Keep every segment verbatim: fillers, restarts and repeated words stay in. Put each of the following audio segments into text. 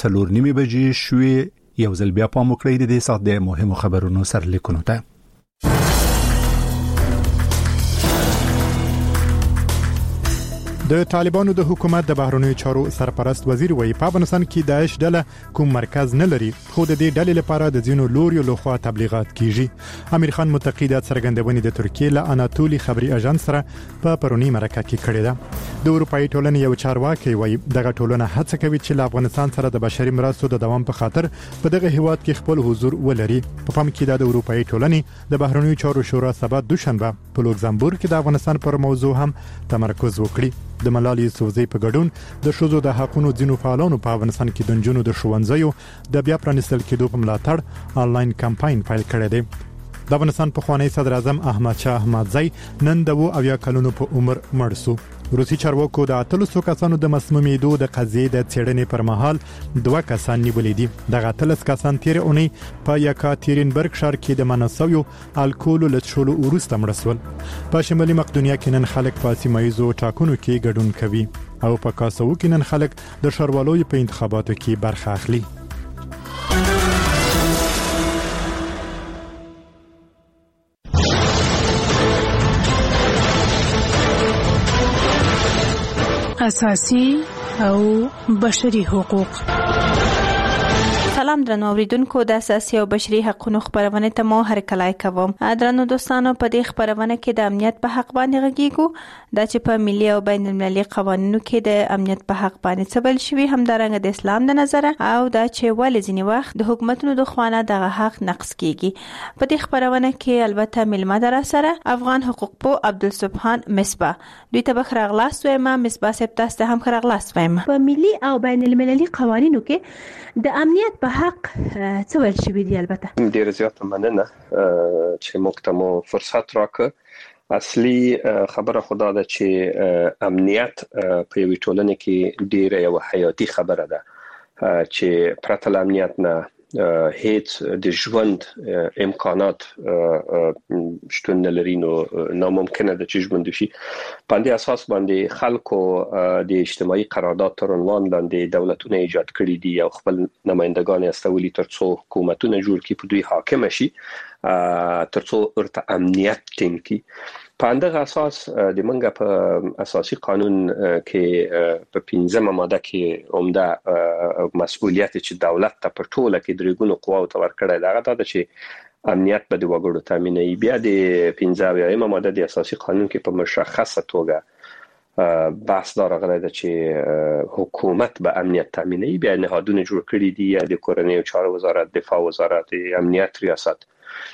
څلور نیمې بجې شوې. یو ځل بیا پام وکړئ د دې ساعت د مهمو خبرونو سرلیکونو ته. د طالبانو د حکومت د بهرنیو چارو سرپرست وزیر وایي په افغانستان کې داعش ډله کوم مرکز نه لري، خو د دې ډلې لپاره د ځینو لوري لخوا تبلیغات کیږي. امیر خان متقی د څرګندونې د ترکیې له اناتولي خبري اژانس سره په پرونی مرکه کې کړې ده. د اروپאי ټولنې یو چارواکي وایي دغه ټولنه هڅه کوي چې له افغانستان سره د بشري مرستو د دوام په خاطر په دغه هیواد کې خپل حضور ولري. په پام کې د اروپאי ټولنې د بهرنیو چارو شورا سبا دوشنبه په لوکزامبورګ کې د افغانستان پر موضوع هم تمرکز وکړي. د ملالۍ یوسفزۍ په ګډون د شوزو د حقونو ځینو فعالانو په افغانستان کې د نجونو د ښوونځیو د بیا پرانیستل کېدو په ملاتړ آنلاین کمپاین پیل کړی دی. د افغانستان پخوانی صدر اعظم احمد شاه احمدزی نن د اویا کلونو په عمر مړ شو. روسي چارواکو د اتلسو کسانو د مسمومیدو د قضیې د څېړنې پر مهال دوه کسان نیولې دي. دغه اتلس کسان تیر اونۍ په یکاترینبرګ ښار کې د مناسویو الکول له څښلو وروسته مړ شول. په شمالي مقدونیا کې نن خلک په سیمایزو ټاکنو کې ګډون کوي او په کاسو کې نن خلک د ښاروالۍ په انتخاباتو کې برخه اخلي. اساسي او بشري حقوق. سلام درنو اوریدونکو، د اساسي او بشري حقوقو خبرونه ته مو هرکلای کوم. درنو دوستانو، په دې خبرونه کې د امنیت په حق باندې غږیږو، د چې په ملي او بین المللي قوانینو کې د امنیت په حق باندې څبل شوی، همدارنګه د اسلام د نظر او د چې ولې ځینې وخت د حکومتونو د خوانه دغه حق نقض کیږي. په دې خبرونه کې البته ملما در سره افغان حقوق پو عبدالسبحان مصباح دوی ته بخراغلاس وایم. مصباح صاحب تاسو هم خراغلاس وایم. په ملي او بین المللي قوانینو کې د امنیت په حق څه ویل شوی دی؟ البته ډیر زیات مننه چې موږ ته مو فرصت راکړ. اصلي خبره خدا ده چې امنیت په یوې ټولنه کې ډیره یو حیاتي خبره ده چې پرته له امنیت نه هیڅ د ژوند امکانات شتون نه لري، نو ناممکنه ده چې ژوند وشي. په دې اساس باندې خلکو د اجتماعي قرارداد تر عنوان لاندې دولتونه ایجاد کړي دي او خپل نمائندگان استولي ترڅو حکومتونه جوړ کړي، په دوی حاکم شي ترڅو ورته امنیت ټینګ کړي. په دغه اساس د منګه په اساسي قانون کې په پنځمه ماده کې عمده مسؤلیت چې دولت ته په ټوله کې درېګونو قواو ته ورکړی دی، هغه دا چې امنیت به د وګړو تامینوي. بیا د پنځه اویایمه ماده د اساسي قانون کې په مشخصه توګه بحث دا راغلی دی چې حکومت به امنیت تامینوي. بیا نهادونه جوړ کړي دي، د کورنیو چارو وزارت، دفاع وزارت، امنیت ریاست،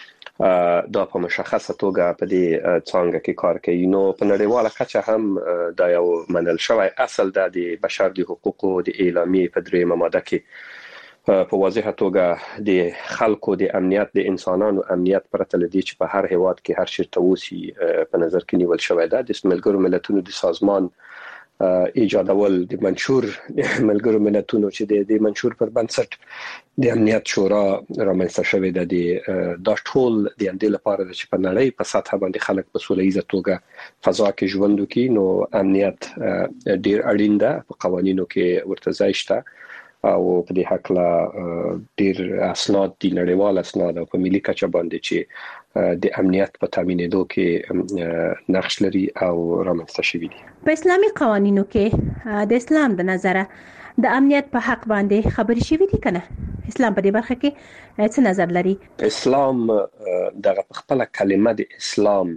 دا په مشخصه توګه په دې څانګه کې کار کوي. نو په نړیواله کچه هم دا یو منل شوی اصل ده د بشر د حقوقو د اعلامیې په دریمه ماده کې په واضحه توګه د خلکو د امنیت، د انسانانو امنیت پرته له دې چې په هر هیواد کې هر چیرته اوسي په نظر کې نیول شوی ده. د ملګرو ملتونو د سازمان ایجادول د منشور ملګرو ملتونو چې د منشور پر بنسټ د امنیت شورا رامنځته شوې ده، د دا ټول د اندې لپاره چې په نړۍ په سطح باندې خلک په سوله ایزه توګه فضا کې ژوند وکړي. نو امنیت ډیر اړین ده، په قوانینو کې ورته ځای شته او په دې حق لا ډیر اسناد دي، نړیوال اسناد او په ملي کچه باندې چې د امنیت په تامینېدو کې نقش لري او رامنځته شوي دي. په اسلامي قوانینو کې د اسلام د نظره د امنیت په حق باندې خبرې شوي دي کنه؟ اسلام په دې برخه کې څه نظر لري؟ اسلام دغه خپل کلمه د اسلام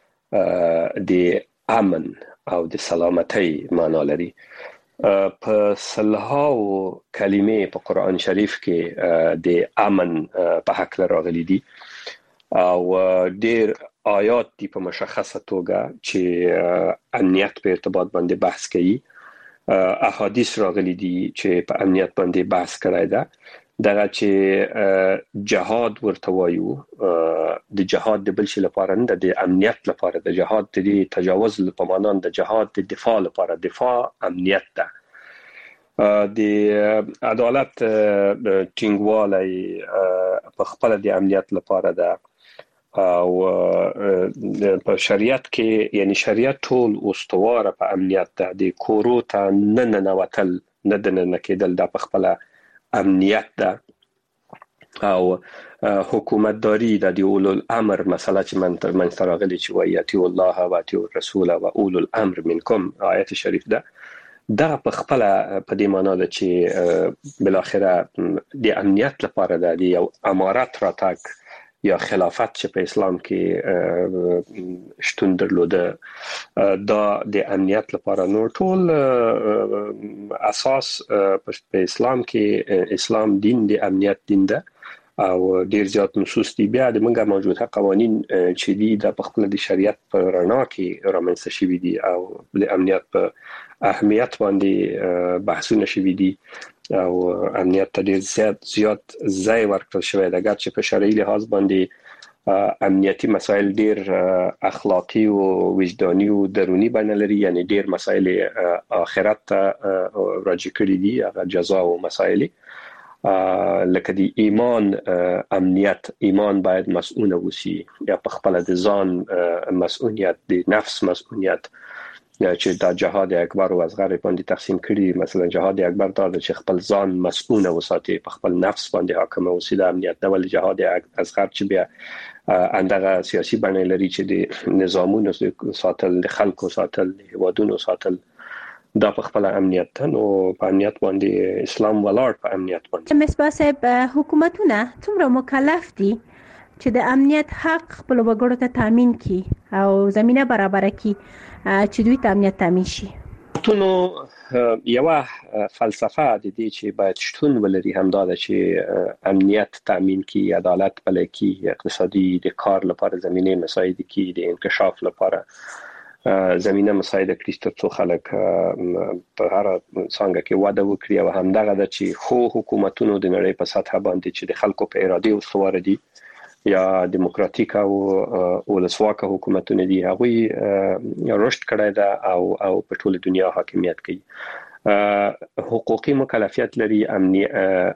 د امن او د سلامتی معنا لري. په سلهاو کلمې په قرآن شریف کې د امن په حق راغلي دي او ډیر آیات دي په مشخصه توګه چې امنیت په ارتباط باندې بحث کوي. احادیث راغلي دي چې په امنیت باندې بحث کړی ده. دغه چې جهاد ورته وایو، د جهاد د بل شي لپاره نه، د امنیت لپاره د جهاد د تجاوز په معنا د جهاد د دفاع لپاره، دفاع امنیت ده. د عدالت ټینګوالی په خپل د امنیت لپاره ده او په شریعت کې یعنی شریعت ټول استواره په امنیت ده. د کورو ته نه ننوتل، نه د ننه کېدل، دا په خپل امنیت ده او حکومتداری د اولو الامر مسله چې من تر من تراغلی چې وایي الله و اطیعوا الرسول و اولو الامر منکم آیت شریف ده دا په خپل په دې معنی ده چې بل اخره د امنیت لپاره د یو امارت راتګ یا خلافت چې په اسلام کې شتون درلوده دا د امنیت لپاره نور ټول اساس په اسلام کې اسلام دین د امنیت دین ده او ډیر زیات نصوص دي بیا د منګه موجوده قوانين چې دي د خپل د شریعت په رڼا کې رامنځته شوي دي او د امنیت په اهمیت باندې بحثونه شوي دي او امنیت ته ډیر زیات زیات ځای ورکړل شوی دی چې په شرعي لحاظ باندې امنیتي مسایل ډیر اخلاقی او وجداني او دروني بڼه لري یعنی ډیر مسایل آخرت ته راجع کړي دي هغه جزا او مسایل لکه دی ایمان امنیت ایمان باید مسئول وسی یا په خپل د ځان مسئولیت د نفس مسئولیت چې دا جهاد اکبر او اصغر باندې تقسیم کړي مثلا جهاد اکبر دا چې خپل ځان مسئول وساتي په خپل نفس باندې حاکم اوسي د امنیت د ول جهاد اصغر چې بیا اندغه سیاسي بڼه لري چې د نظامونو ساتل د خلکو ساتل د هوادونو ساتل دا په خپل امنیت ته نو په امنیت باندې اسلام ولاړ په امنیت باندې مصباح صاحب حکومتونه څومره مکلف دي چې د امنیت حق خپل وګړو ته تامین کړي او زمينه برابر کړي چې دوی ته امنیت تامین شي نو یو فلسفه د دې چې باید شتون ولري همدا ده چې امنیت تامین کړي عدالت بلې کړي اقتصادي د کار لپاره زمينه مساعد کړي د انکشاف لپاره زمينه مساعد کړي ترڅو خلک په هر څنګه کې وده وکړي او همدغه د چې خو حکومتونو د نړۍ په سطح باندې چې د خلکو په اراده او استوار دي یا دیموکراتیک او ولسواک حکومتونه دي هغه رشد کړی دا او او په ټوله دنیا حاکمیت کوي حقوقي مکلفیت لري امنی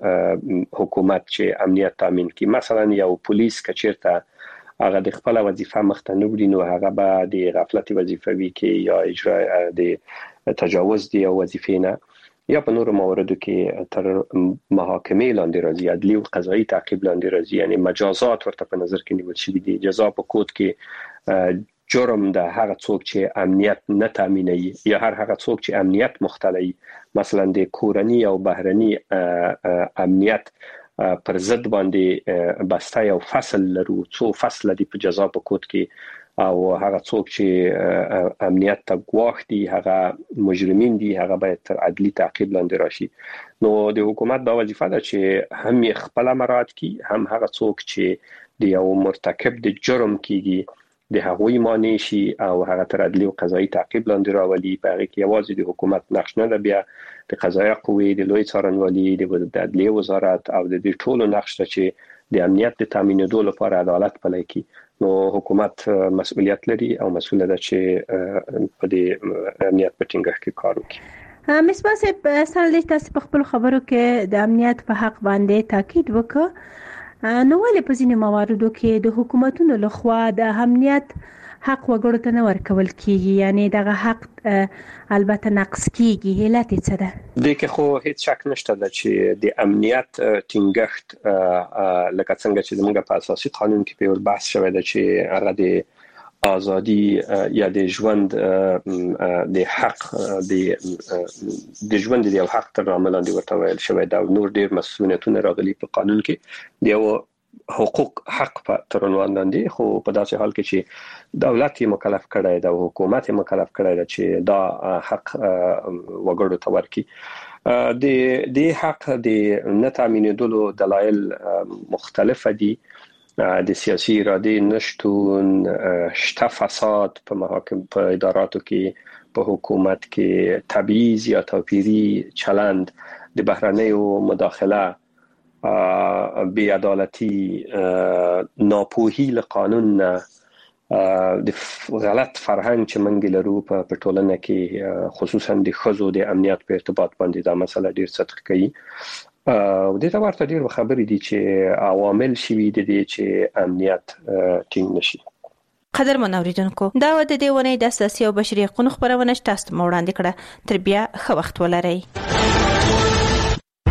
حکومت چې امنیت تامین کوي مثلا یو پولیس کچیرته هغه د خپل وظیفه مخته نه وړي نو هغه به د غفلت وظیفه وی کې یا اجرا د تجاوز دی او وظیفې نه یا په نورو مواردو کې تر محاکمې لاندې راځي عدلي او قضایي تعقیب لاندې راځي یعنی مجازات ورته په نظر کې نیول شوی دي جزا په کود کې جرم د هغه څوک چې امنیت نه تامینوي یا هر هغه څوک چې امنیت مختلوي مثلا د کورنی او بهرني امنیت پر ضد باندې بسته یو فصل لرو څو فصل دي په جزا په کود کې او هغه څوک چې امنیت ته ګواښ دي هغه مجرمین دي هغه باید تر عدلي تعقیب لاندې راشي نو د حکومت دا وظیفه ده چې هم خپل مراد کی هم هغه څوک چې د یو مرتکب د جرم کیږي د هغوی معنی شي او هغه تر عدلي او قضایي تعقیب لاندې راولي په هغه کې یوازې د حکومت نقش نه ده بیا د قضایي قوې د لوی څارنوالي د عدلیه وزارت او د دې ټولو نقش ته چې د امنیت د تامینولو لپاره عدالت پلی کی نو حکومت مسؤلیت لري او مسؤل ده چې په دې امنیت په ټینګښت کې کار وکړي مصباح صاحب سره تاسو په خپل خبرو کې د امنیت په حق باندې تاکید وکړ نو ولې په ځینې مواردو کې د حکومتونو لخوا د امنیت حق وګړو ته نه ورکول کیږي یعنی دغه حق البته نقص کیږي علت څه ده د کې خو هیڅ شک نشته چې د امنیت ټینګښت لکه څنګه چې موږ په اساسي قانون کې په بحث شوی دی چې هغه د ازادي یا د ژوند د حق د د ژوند د حق تر عمل لاندې ورته ویل شوی دا نور ډیر مسؤلیتونه راغلي په قانون کې دیو حقوق حق په تر عنوان لاندې خو په داسې حال کې چې دولت یې مکلف کړی دا حکومت یې مکلف کړی دا چې دا حق وګړو ته ورکړي د د حق د نه تامینېدلو دلایل مختلف دي د سیاسي اراده نشټون شته فساد په محاکم په اداراتو کې په حکومت کې تبعیض یا توپیری چلند د بهرنیو مداخله بی عدالتی ناپوهی له قانون د غلط فرهنګ چې منګ لرو په ټولنه کې خصوصا د ښځو د امنیت په ارتباط باندې دا مسله ډیر سطح کوي او د تا ورته ډیر خبرې دي چې عوامل شوي دي چې امنیت ټینګ نشي قدر منوریدونکو دا و د دې ونې د اساسي او بشري حقوقو خبرونه تاسو ته وړاندې کړه تر بیا ښه وخت ولرئ